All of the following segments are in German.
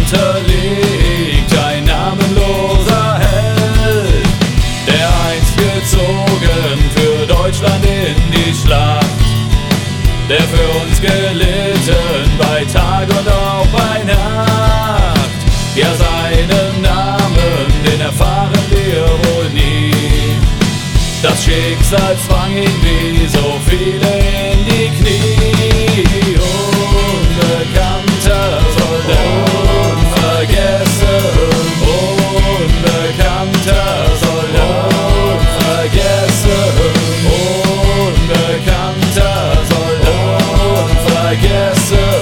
darunter liegt ein namenloser Held, der einst gezogen für Deutschland in die Schlacht, der für uns gelitten bei Tag und auch bei Nacht. Ja, seinen Namen, den erfahren wir wohl nie. Das Schicksal zwang ihn wie so viele in die Knie. Unbekannter Soldat, unvergessen. Unbekannter Soldat, unvergessen. Unbekannter Soldat, unvergessen.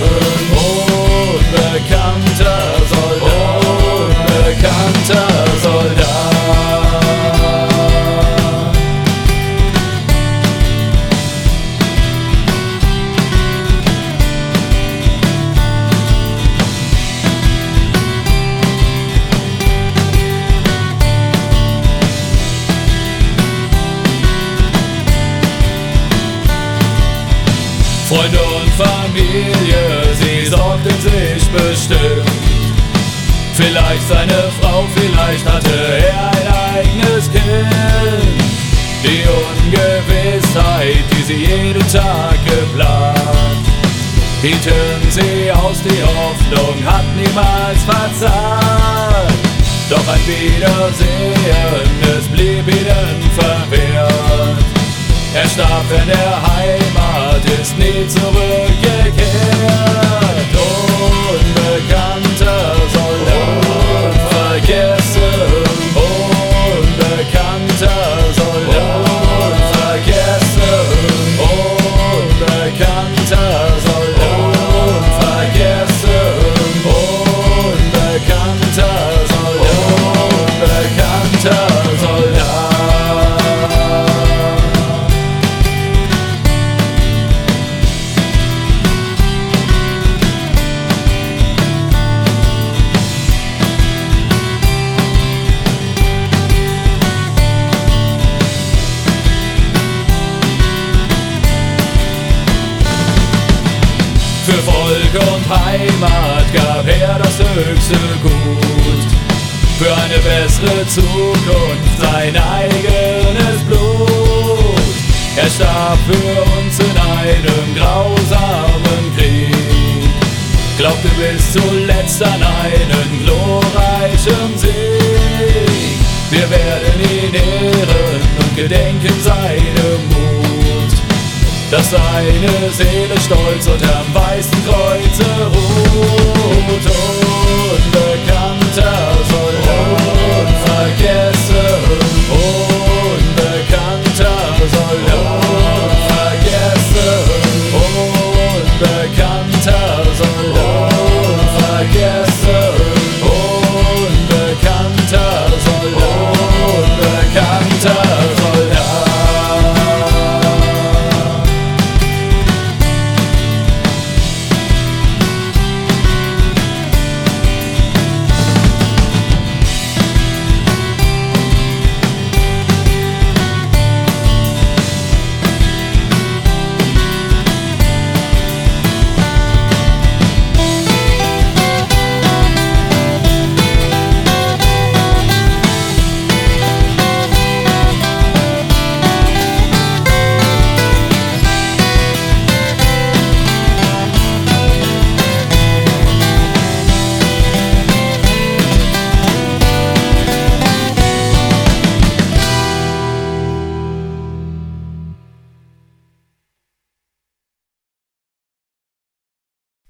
Unbekannter Soldat, unbekannter Soldat. Freunde und Familie, sie sorgten sich bestimmt. Vielleicht seine Frau, vielleicht hatte er ein eigenes Kind. Die Ungewissheit, die sie jeden Tag geplagt, hielten sie aus, die Hoffnung hat niemals verzagt. Doch ein Wiedersehen, es blieb ihnen verwehrt. Er starb in der Heimat, ist nie zurückgekehrt. Unbekannter Soldat, vergessen. Unbekannter Soldat, vergessen. Unbekannter Soldat, vergessen. Unbekannter Soldat, unbekannter Soldat. Für Volk und Heimat gab er das höchste Gut, für eine bessere Zukunft sein eigenes Blut. Er starb für uns in einem grausamen Krieg, glaubte bis zuletzt an einen glorreichen Sieg. Wir werden ihn ehren und gedenken seinem Mut, dass seine Seele stolz unterm weißen Kreuze ruht.